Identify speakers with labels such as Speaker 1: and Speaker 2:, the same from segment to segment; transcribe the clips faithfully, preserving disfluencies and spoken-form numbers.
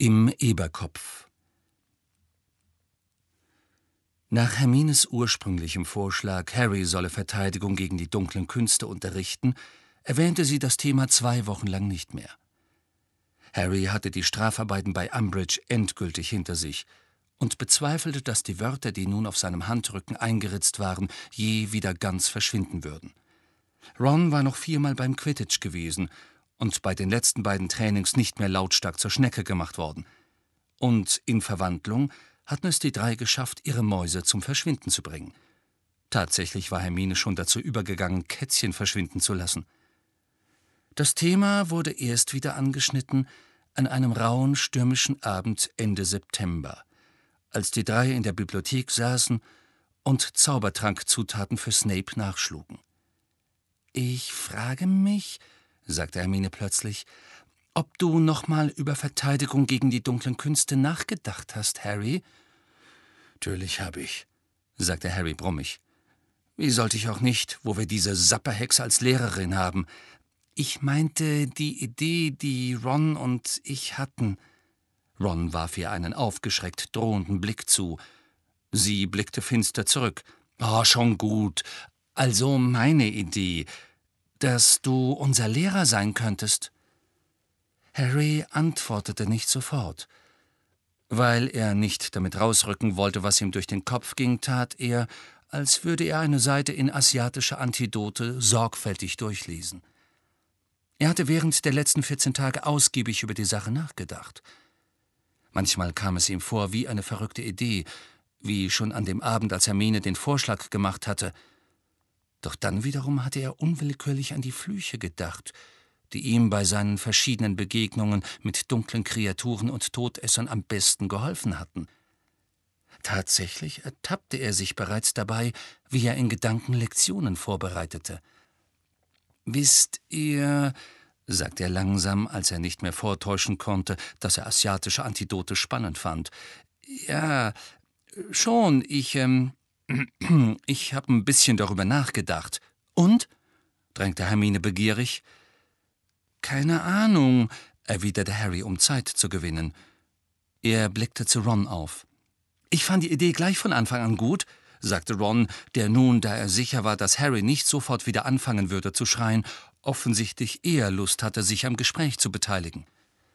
Speaker 1: Im Eberkopf. Nach Hermines ursprünglichem Vorschlag, Harry solle Verteidigung gegen die dunklen Künste unterrichten, erwähnte sie das Thema zwei Wochen lang nicht mehr. Harry hatte die Strafarbeiten bei Umbridge endgültig hinter sich und bezweifelte, dass die Wörter, die nun auf seinem Handrücken eingeritzt waren, je wieder ganz verschwinden würden. Ron war noch viermal beim Quidditch gewesen und bei den letzten beiden Trainings nicht mehr lautstark zur Schnecke gemacht worden. Und in Verwandlung hatten es die drei geschafft, ihre Mäuse zum Verschwinden zu bringen. Tatsächlich war Hermine schon dazu übergegangen, Kätzchen verschwinden zu lassen. Das Thema wurde erst wieder angeschnitten an einem rauen, stürmischen Abend Ende September, als die drei in der Bibliothek saßen und Zaubertrankzutaten für Snape nachschlugen. »Ich frage mich«, sagte Hermine plötzlich, »ob du noch mal über Verteidigung gegen die dunklen Künste nachgedacht hast, Harry?« »Natürlich habe ich«, sagte Harry brummig. »Wie sollte ich auch nicht, wo wir diese Sapperhexe als Lehrerin haben? Ich meinte die Idee, die Ron und ich hatten.« Ron warf ihr einen aufgeschreckt drohenden Blick zu. Sie blickte finster zurück. »Oh, schon gut. Also meine Idee, dass du unser Lehrer sein könntest.« Harry antwortete nicht sofort. Weil er nicht damit rausrücken wollte, was ihm durch den Kopf ging, tat er, als würde er eine Seite in asiatische Antidote sorgfältig durchlesen. Er hatte während der letzten vierzehn Tage ausgiebig über die Sache nachgedacht. Manchmal kam es ihm vor wie eine verrückte Idee, wie schon an dem Abend, als Hermine den Vorschlag gemacht hatte. Doch dann wiederum hatte er unwillkürlich an die Flüche gedacht, die ihm bei seinen verschiedenen Begegnungen mit dunklen Kreaturen und Todessern am besten geholfen hatten. Tatsächlich ertappte er sich bereits dabei, wie er in Gedanken Lektionen vorbereitete. »Wisst ihr«, sagte er langsam, als er nicht mehr vortäuschen konnte, dass er asiatische Antidote spannend fand. »Ja, schon, ich, ähm, ich habe ein bisschen darüber nachgedacht.« »Und?«, drängte Hermine begierig. »Keine Ahnung«, erwiderte Harry, um Zeit zu gewinnen. Er blickte zu Ron auf. »Ich fand die Idee gleich von Anfang an gut«, sagte Ron, der nun, da er sicher war, dass Harry nicht sofort wieder anfangen würde zu schreien, offensichtlich eher Lust hatte, sich am Gespräch zu beteiligen.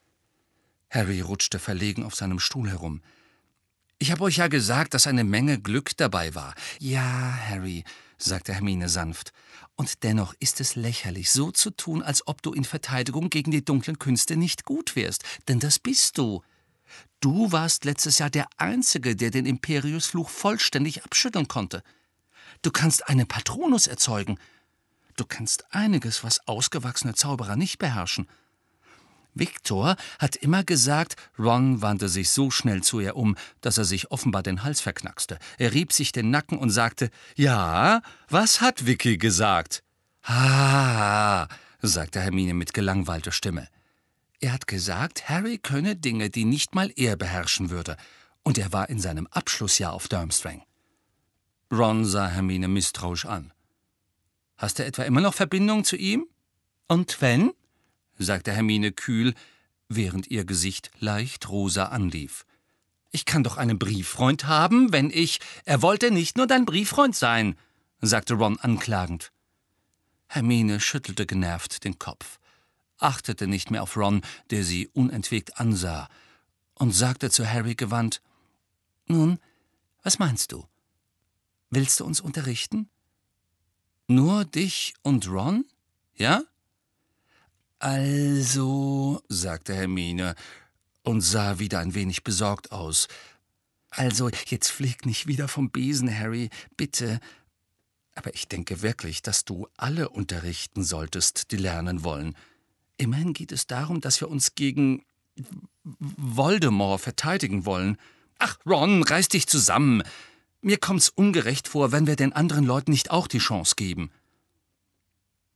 Speaker 1: Harry rutschte verlegen auf seinem Stuhl herum. »Ich habe euch ja gesagt, dass eine Menge Glück dabei war.« »Ja, Harry«, sagte Hermine sanft, »und dennoch ist es lächerlich, so zu tun, als ob du in Verteidigung gegen die dunklen Künste nicht gut wärst, denn das bist du. Du warst letztes Jahr der Einzige, der den Imperiusfluch vollständig abschütteln konnte. Du kannst einen Patronus erzeugen. Du kannst einiges, was ausgewachsene Zauberer nicht beherrschen. Viktor hat immer gesagt«, Ron wandte sich so schnell zu ihr um, dass er sich offenbar den Hals verknackste. Er rieb sich den Nacken und sagte, »Ja, was hat Vicky gesagt?« »Ah«, sagte Hermine mit gelangweilter Stimme. »Er hat gesagt, Harry könne Dinge, die nicht mal er beherrschen würde. Und er war in seinem Abschlussjahr auf Durmstrang.« Ron sah Hermine misstrauisch an. »Hast du etwa immer noch Verbindung zu ihm?« »Und wenn?«, sagte Hermine kühl, während ihr Gesicht leicht rosa anlief. »Ich kann doch einen Brieffreund haben, wenn ich...« »Er wollte nicht nur dein Brieffreund sein«, sagte Ron anklagend. Hermine schüttelte genervt den Kopf, achtete nicht mehr auf Ron, der sie unentwegt ansah, und sagte zu Harry gewandt, »Nun, was meinst du? Willst du uns unterrichten?« »Nur dich und Ron? Ja?« »Also«, sagte Hermine und sah wieder ein wenig besorgt aus. »Also, jetzt flieg nicht wieder vom Besen, Harry, bitte. Aber ich denke wirklich, dass du alle unterrichten solltest, die lernen wollen. Immerhin geht es darum, dass wir uns gegen Voldemort verteidigen wollen. Ach, Ron, reiß dich zusammen. Mir kommt's ungerecht vor, wenn wir den anderen Leuten nicht auch die Chance geben.«